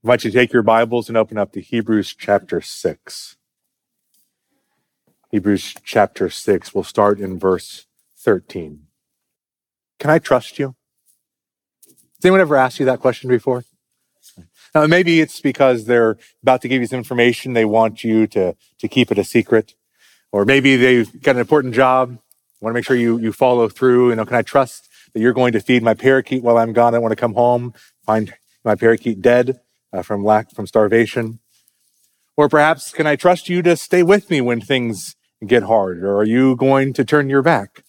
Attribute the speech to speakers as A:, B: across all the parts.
A: invite you to take your Bibles and open up to Hebrews chapter 6. Hebrews chapter 6. We'll start in verse 13. Can I trust you? Has anyone ever asked you that question before? Now, maybe it's because they're about to give you some information. They want you to keep it a secret. Or maybe they've got an important job. Want to make sure you follow through. Can I trust that you're going to feed my parakeet while I'm gone? I want to come home, find my parakeet dead from starvation. Or perhaps, can I trust you to stay with me when things get hard? Or are you going to turn your back?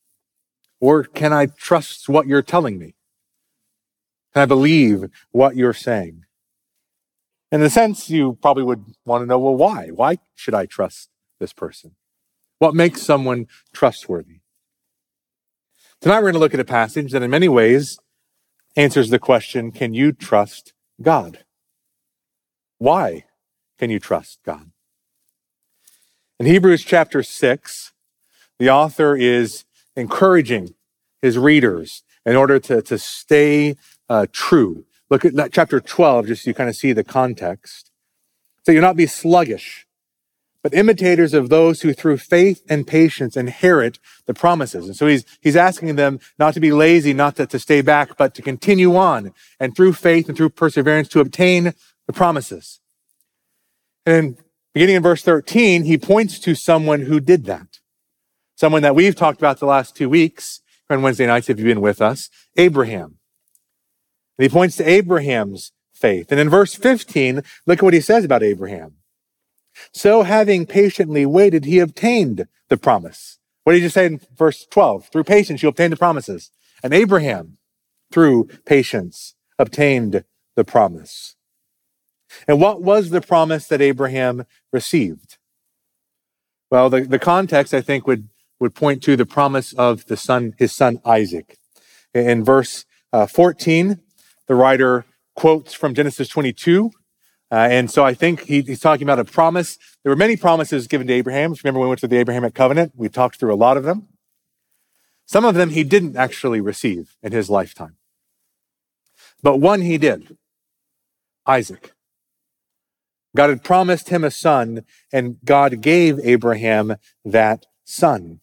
A: Or can I trust what you're telling me? Can I believe what you're saying? In a sense, you probably would want to know, well, why? Why should I trust this person? What makes someone trustworthy? Tonight we're going to look at a passage that in many ways answers the question, can you trust God? Why can you trust God? In Hebrews chapter 6, the author is encouraging his readers in order to stay true. Look at that chapter 12, just so you kind of see the context. So you'll not be sluggish, but imitators of those who through faith and patience inherit the promises. And so he's asking them not to be lazy, not to stay back, but to continue on, and through faith and through perseverance to obtain the promises. And beginning in verse 13, he points to someone who did that. Someone that we've talked about the last 2 weeks, on Wednesday nights if you've been with us, Abraham. And he points to Abraham's faith. And in verse 15, look at what he says about Abraham. So having patiently waited, he obtained the promise. What did he just say in verse 12? Through patience, you obtained the promises. And Abraham, through patience, obtained the promise. And what was the promise that Abraham received? Well, the context, I think, would point to the promise of his son Isaac. In verse 14, the writer quotes from Genesis 22. And so I think he's talking about a promise. There were many promises given to Abraham. If you remember when we went through the Abrahamic covenant, we talked through a lot of them. Some of them he didn't actually receive in his lifetime. But one he did, Isaac. God had promised him a son, and God gave Abraham that son.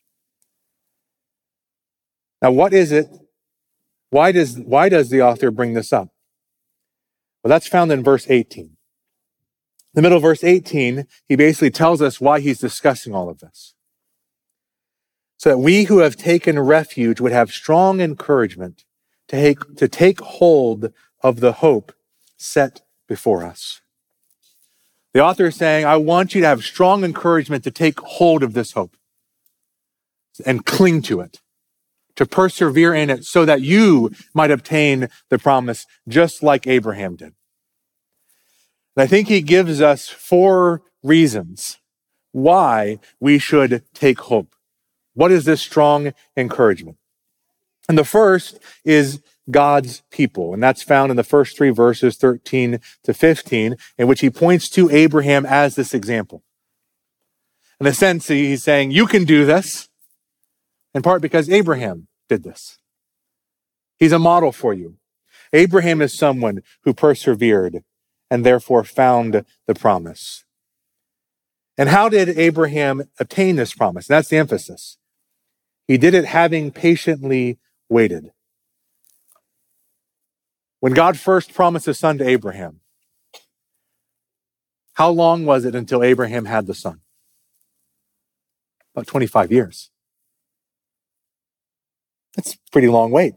A: Now, what is it? Why does the author bring this up? Well, that's found in verse 18. In the middle of verse 18, he basically tells us why he's discussing all of this. So that we who have taken refuge would have strong encouragement to take hold of the hope set before us. The author is saying, I want you to have strong encouragement to take hold of this hope and cling to it, to persevere in it so that you might obtain the promise just like Abraham did. And I think he gives us 4 reasons why we should take hope. What is this strong encouragement? And the first is God's people. And that's found in the first 3 verses, 13 to 15, in which he points to Abraham as this example. In a sense, he's saying, you can do this, in part because Abraham did this. He's a model for you. Abraham is someone who persevered and therefore found the promise. And how did Abraham obtain this promise? And that's the emphasis. He did it having patiently waited. When God first promised a son to Abraham, how long was it until Abraham had the son? About 25 years. That's a pretty long wait.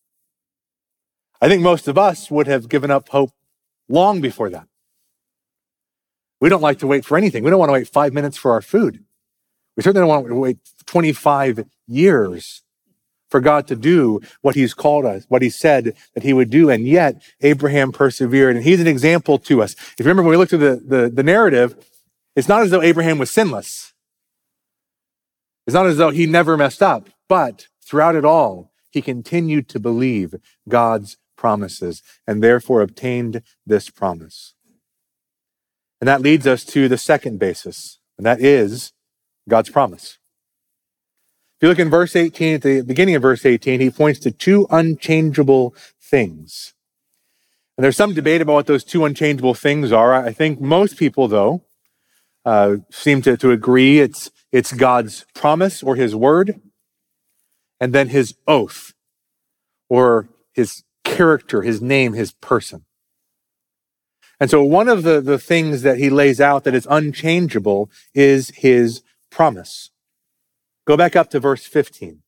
A: I think most of us would have given up hope long before that. We don't like to wait for anything. We don't want to wait 5 minutes for our food. We certainly don't want to wait 25 years for God to do what he's called us, what he said that he would do. And yet Abraham persevered. And he's an example to us. If you remember when we looked at the narrative, it's not as though Abraham was sinless. It's not as though he never messed up, but throughout it all, he continued to believe God's promises and therefore obtained this promise. And that leads us to the second basis, and that is God's promise. If you look in verse 18, at the beginning of verse 18, he points to 2 unchangeable things. And there's some debate about what those two unchangeable things are. I think most people, though, seem to agree it's God's promise or his word, and then his oath or his character, his name, his person. And so one of the things that he lays out that is unchangeable is his promise. Go back up to verse 15.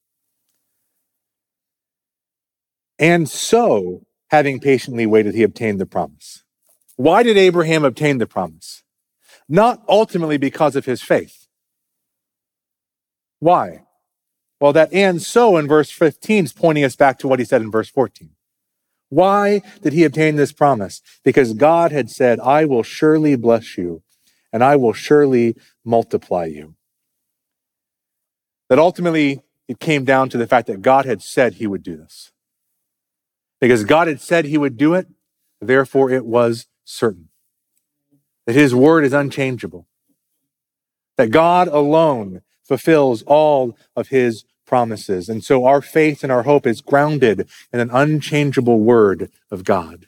A: And so, having patiently waited, he obtained the promise. Why did Abraham obtain the promise? Not ultimately because of his faith. Why? Well, that "and so" in verse 15 is pointing us back to what he said in verse 14. Why did he obtain this promise? Because God had said, I will surely bless you, and I will surely multiply you. That ultimately, it came down to the fact that God had said he would do this. Because God had said he would do it, therefore it was certain. That his word is unchangeable. That God alone fulfills all of his promises. And so our faith and our hope is grounded in an unchangeable word of God.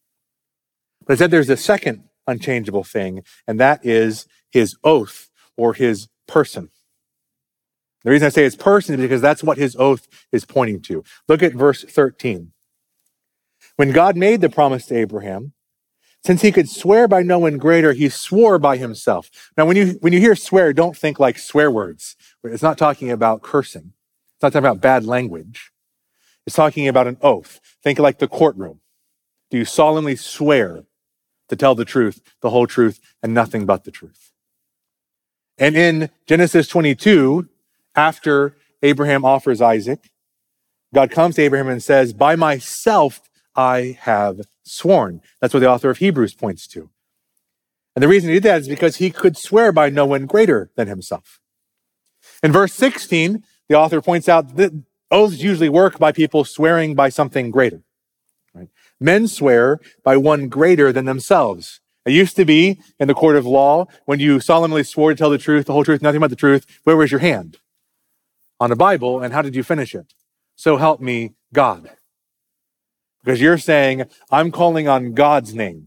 A: But instead there's a second unchangeable thing, and that is his oath or his person. The reason I say his person is because that's what his oath is pointing to. Look at verse 13. When God made the promise to Abraham, since he could swear by no one greater, he swore by himself. Now, when you hear swear, don't think like swear words. It's not talking about cursing. It's not talking about bad language. It's talking about an oath. Think like the courtroom. Do you solemnly swear to tell the truth, the whole truth, and nothing but the truth? And in Genesis 22, after Abraham offers Isaac, God comes to Abraham and says, by myself I have sworn. That's what the author of Hebrews points to. And the reason he did that is because he could swear by no one greater than himself. In verse 16, the author points out that oaths usually work by people swearing by something greater. Right? Men swear by one greater than themselves. It used to be in the court of law, when you solemnly swore to tell the truth, the whole truth, nothing but the truth, where was your hand? On a Bible, and how did you finish it? So help me God. Because you're saying, I'm calling on God's name.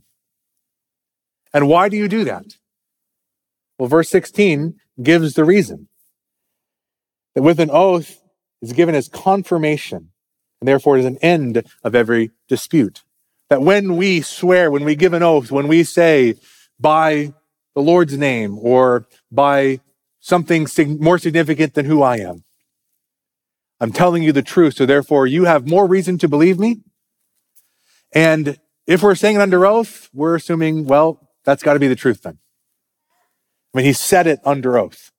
A: And why do you do that? Well, verse 16 gives the reason. That with an oath is given as confirmation, and therefore it is an end of every dispute. That when we swear, when we give an oath, when we say by the Lord's name or by something more significant than who I am, I'm telling you the truth, so therefore you have more reason to believe me. And if we're saying it under oath, we're assuming, well, that's got to be the truth then. I mean, he said it under oath.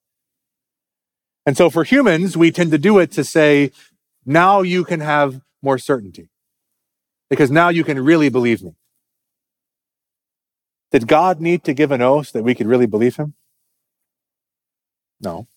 A: And so for humans, we tend to do it to say, now you can have more certainty. Because now you can really believe me. Did God need to give an oath that we could really believe him? No.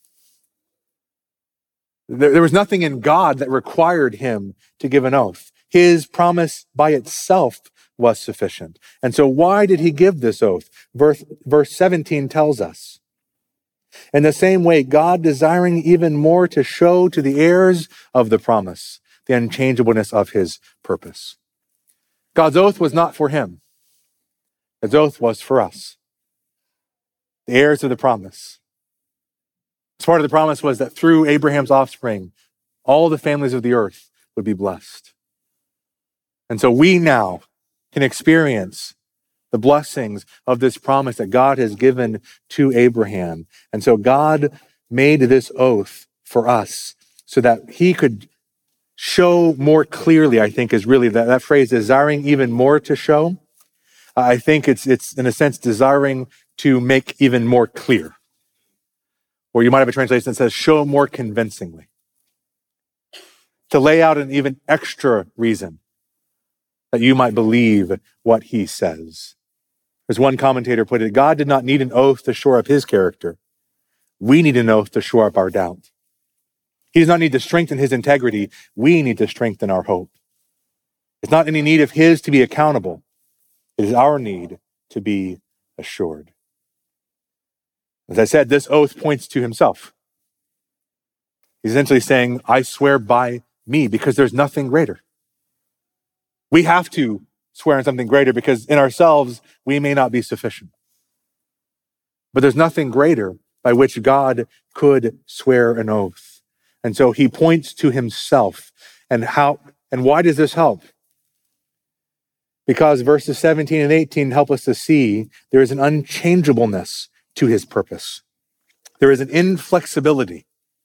A: There was nothing in God that required him to give an oath. His promise by itself was sufficient. And so why did he give this oath? Verse 17 tells us. In the same way, God desiring even more to show to the heirs of the promise the unchangeableness of his purpose. God's oath was not for him. His oath was for us, the heirs of the promise. As part of the promise was that through Abraham's offspring, all the families of the earth would be blessed. And so we now can experience the blessings of this promise that God has given to Abraham. And so God made this oath for us so that he could show more clearly, I think is really that phrase, desiring even more to show. I think it's in a sense desiring to make even more clear. Or you might have a translation that says show more convincingly. To lay out an even extra reason that you might believe what he says. As one commentator put it, God did not need an oath to shore up his character. We need an oath to shore up our doubt. He does not need to strengthen his integrity. We need to strengthen our hope. It's not any need of his to be accountable. It is our need to be assured. As I said, this oath points to himself. He's essentially saying, I swear by me, because there's nothing greater. We have to swear on something greater because in ourselves, we may not be sufficient. But there's nothing greater by which God could swear an oath. And so he points to himself. And why does this help? Because verses 17 and 18 help us to see there is an unchangeableness to his purpose. There is an inflexibility.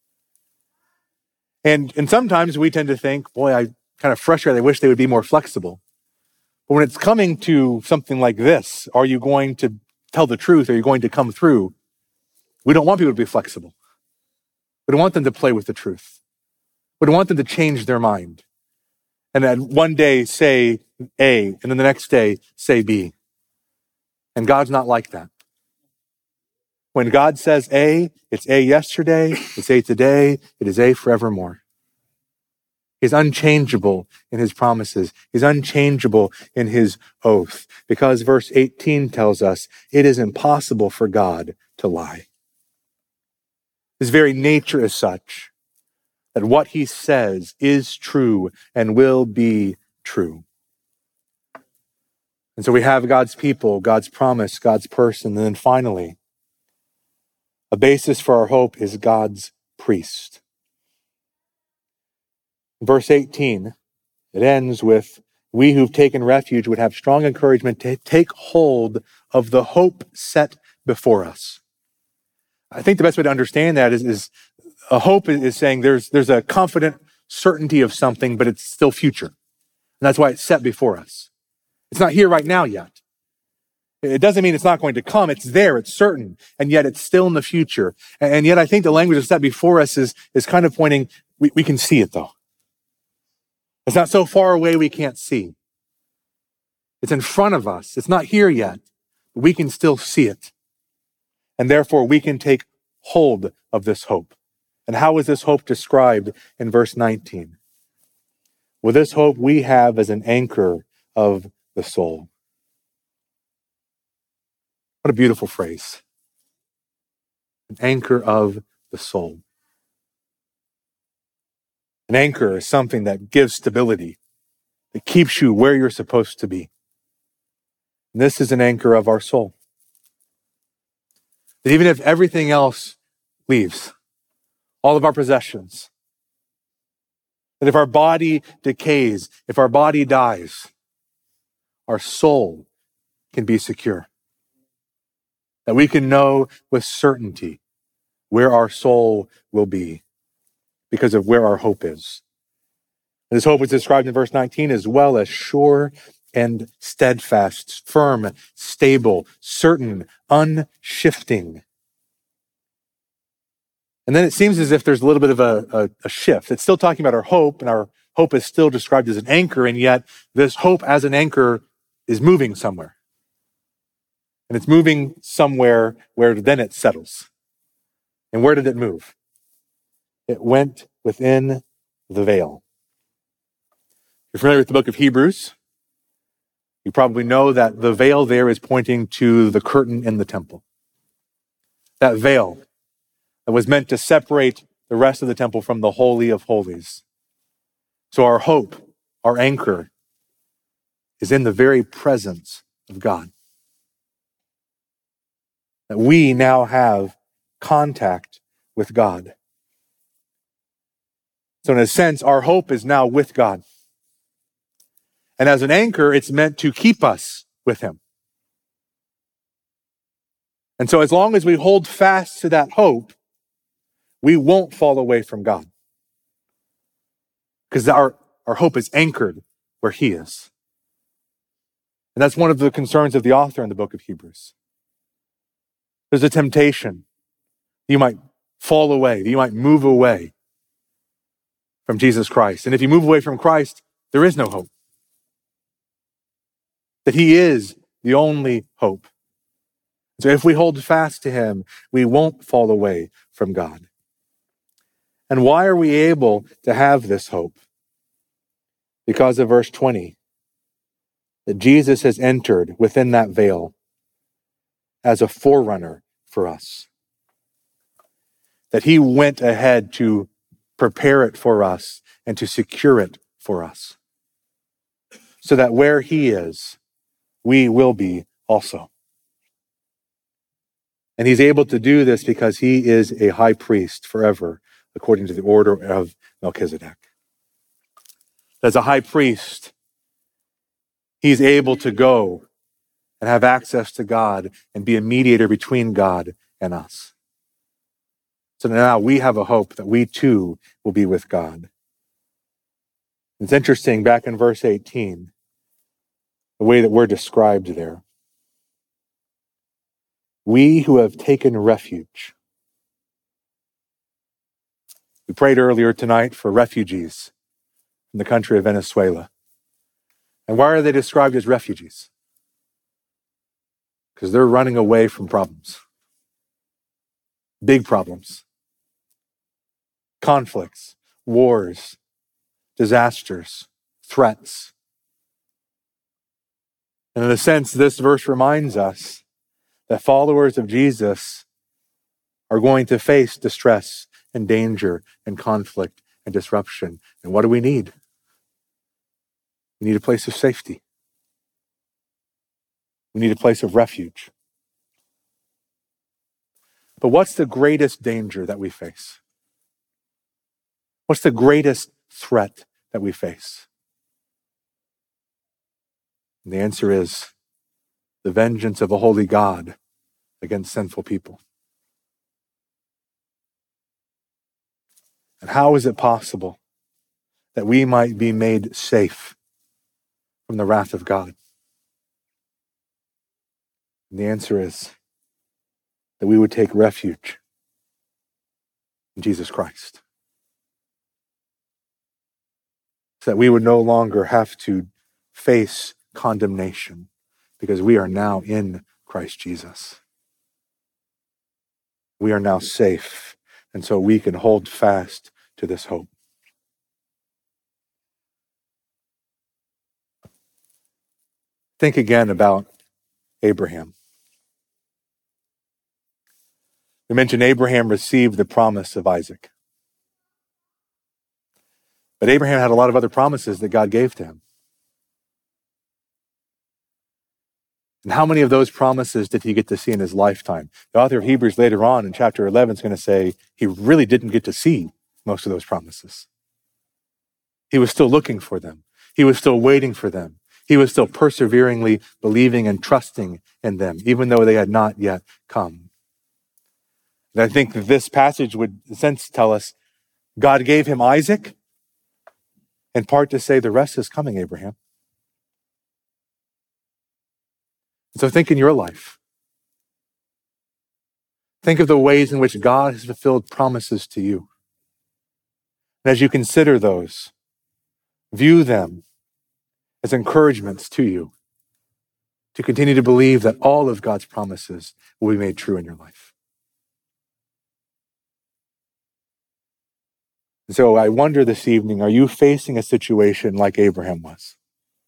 A: And sometimes we tend to think, boy, I kind of frustrated. I wish they would be more flexible. But when it's coming to something like this, are you going to tell the truth? Are you going to come through? We don't want people to be flexible. We don't want them to play with the truth. We don't want them to change their mind. And then one day say A, and then the next day say B. And God's not like that. When God says A, it's A yesterday, it's A today, it is A forevermore. He's unchangeable in his promises. He's unchangeable in his oath. Because verse 18 tells us it is impossible for God to lie. His very nature is such that what he says is true and will be true. And so we have God's people, God's promise, God's person, and then finally, a basis for our hope is God's priest. Verse 18, it ends with, we who've taken refuge would have strong encouragement to take hold of the hope set before us. I think the best way to understand that is a hope is saying there's a confident certainty of something, but it's still future. And that's why it's set before us. It's not here right now yet. It doesn't mean it's not going to come. It's there, it's certain, and yet it's still in the future. And yet I think the language that's set before us is kind of pointing, we can see it though. It's not so far away we can't see. It's in front of us. It's not here yet, but we can still see it. And therefore we can take hold of this hope. And how is this hope described in verse 19? Well, this hope we have as an anchor of the soul. What a beautiful phrase. An anchor of the soul. An anchor is something that gives stability, that keeps you where you're supposed to be. And this is an anchor of our soul. That even if everything else leaves, all of our possessions, that if our body decays, if our body dies, our soul can be secure. That we can know with certainty where our soul will be because of where our hope is. And this hope is described in verse 19 as well as sure and steadfast, firm, stable, certain, unshifting. And then it seems as if there's a little bit of a shift. It's still talking about our hope, and our hope is still described as an anchor, and yet this hope as an anchor is moving somewhere. And it's moving somewhere where then it settles. And where did it move? It went within the veil. You're familiar with the book of Hebrews? You probably know that the veil there is pointing to the curtain in the temple. That veil that was meant to separate the rest of the temple from the Holy of Holies. So our hope, our anchor, is in the very presence of God. That we now have contact with God. So in a sense, our hope is now with God. And as an anchor, it's meant to keep us with him. And so as long as we hold fast to that hope, we won't fall away from God. Because our hope is anchored where he is. And that's one of the concerns of the author in the book of Hebrews. There's a temptation. You might fall away. You might move away from Jesus Christ. And if you move away from Christ, there is no hope. That he is the only hope. So if we hold fast to him, we won't fall away from God. And why are we able to have this hope? Because of verse 20, that Jesus has entered within that veil as a forerunner for us. That he went ahead to prepare it for us and to secure it for us. so that where he is, we will be also. And he's able to do this because he is a high priest forever, according to the order of Melchizedek. As a high priest, he's able to go and have access to God and be a mediator between God and us. So now we have a hope that we too will be with God. It's interesting, back in verse 18, the way that we're described there. We who have taken refuge. We prayed earlier tonight for refugees in the country of Venezuela. And why are they described as refugees? Because they're running away from problems. Big problems. Conflicts, wars, disasters, threats. And in a sense, this verse reminds us that followers of Jesus are going to face distress and danger and conflict and disruption. And what do we need? We need a place of safety. We need a place of refuge. But what's the greatest danger that we face? What's the greatest threat that we face? And the answer is the vengeance of a holy God against sinful people. And how is it possible that we might be made safe from the wrath of God? And the answer is that we would take refuge in Jesus Christ. So that we would no longer have to face condemnation because we are now in Christ Jesus. We are now safe, and so we can hold fast to this hope. Think again about Abraham. We mentioned Abraham received the promise of Isaac. But Abraham had a lot of other promises that God gave to him. And how many of those promises did he get to see in his lifetime? The author of Hebrews later on in chapter 11 is going to say he really didn't get to see most of those promises. He was still looking for them. He was still waiting for them. He was still perseveringly believing and trusting in them, even though they had not yet come. And I think that this passage would, in a sense, tell us God gave him Isaac, in part to say the rest is coming, Abraham. So think in your life. Think of the ways in which God has fulfilled promises to you. And as you consider those, view them as encouragements to you to continue to believe that all of God's promises will be made true in your life. And so I wonder this evening, are you facing a situation like Abraham was?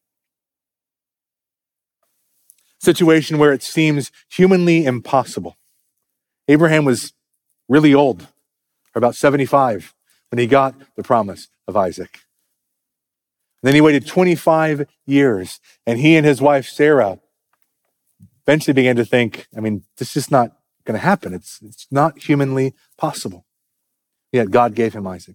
A: Situation where it seems humanly impossible. Abraham was really old, about 75, when he got the promise of Isaac. And then he waited 25 years, and he and his wife, Sarah, eventually began to think, this is not going to happen. It's not humanly possible. Yet God gave him Isaac.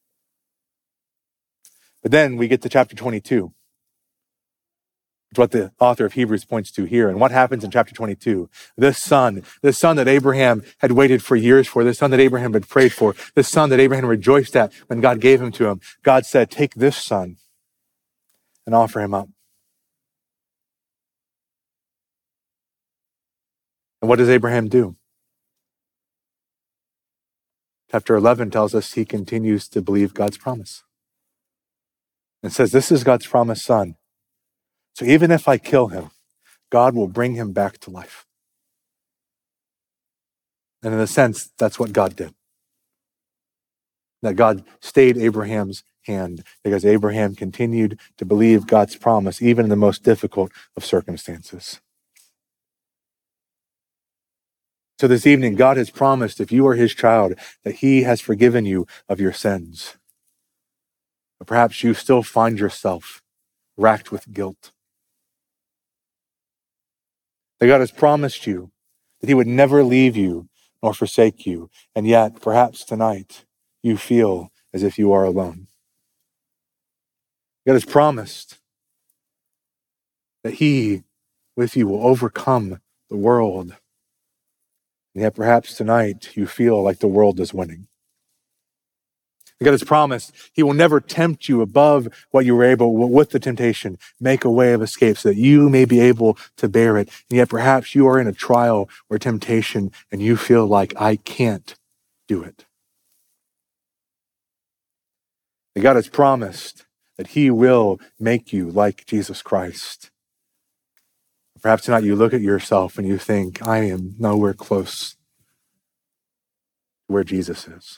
A: But then we get to chapter 22. It's what the author of Hebrews points to here. And what happens in chapter 22? This son that Abraham had waited for years for, this son that Abraham had prayed for, this son that Abraham rejoiced at when God gave him to him, God said, take this son and offer him up. And what does Abraham do? Chapter 11 tells us he continues to believe God's promise. It says, this is God's promised son. So even if I kill him, God will bring him back to life. And in a sense, that's what God did. That God stayed Abraham's hand because Abraham continued to believe God's promise, even in the most difficult of circumstances. So this evening, God has promised, if you are his child, that he has forgiven you of your sins. But perhaps you still find yourself racked with guilt. That God has promised you that he would never leave you nor forsake you. And yet, perhaps tonight, you feel as if you are alone. God has promised that he, with you, will overcome the world. And yet, perhaps tonight, you feel like the world is winning. God has promised he will never tempt you above what you were able, with the temptation, make a way of escape so that you may be able to bear it. And yet perhaps you are in a trial or temptation and you feel like, I can't do it. And God has promised that he will make you like Jesus Christ. Perhaps tonight you look at yourself and you think, I am nowhere close to where Jesus is.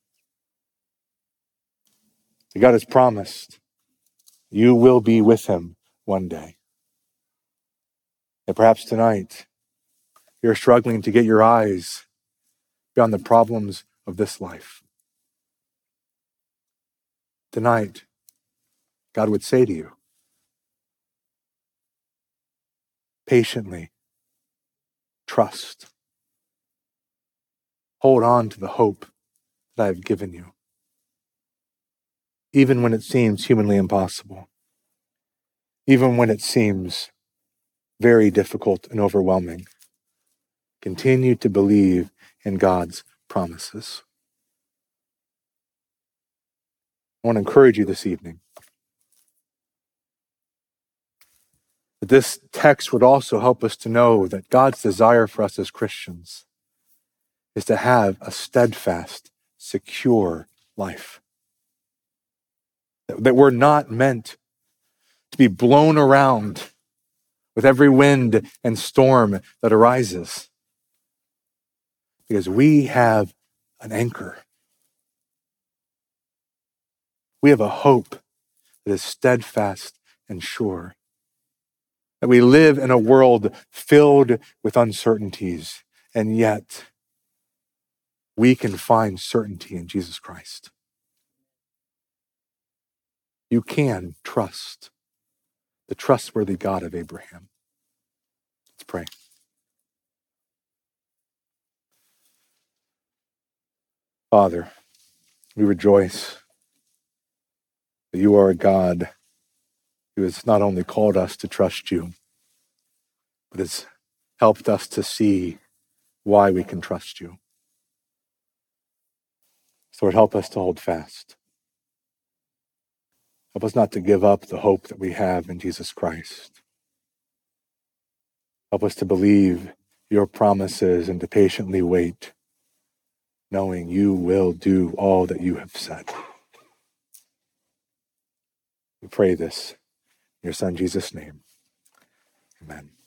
A: God has promised you will be with him one day. And perhaps tonight you're struggling to get your eyes beyond the problems of this life. Tonight, God would say to you, patiently, trust. Hold on to the hope that I have given you, even when it seems humanly impossible, even when it seems very difficult and overwhelming. Continue to believe in God's promises. I want to encourage you this evening that this text would also help us to know that God's desire for us as Christians is to have a steadfast, secure life. That we're not meant to be blown around with every wind and storm that arises, because we have an anchor. We have a hope that is steadfast and sure. That we live in a world filled with uncertainties, and yet we can find certainty in Jesus Christ. You can trust the trustworthy God of Abraham. Let's pray. Father, we rejoice that you are a God who has not only called us to trust you, but has helped us to see why we can trust you. So Lord, help us to hold fast. Help us not to give up the hope that we have in Jesus Christ. Help us to believe your promises and to patiently wait, knowing you will do all that you have said. We pray this in your Son Jesus' name. Amen.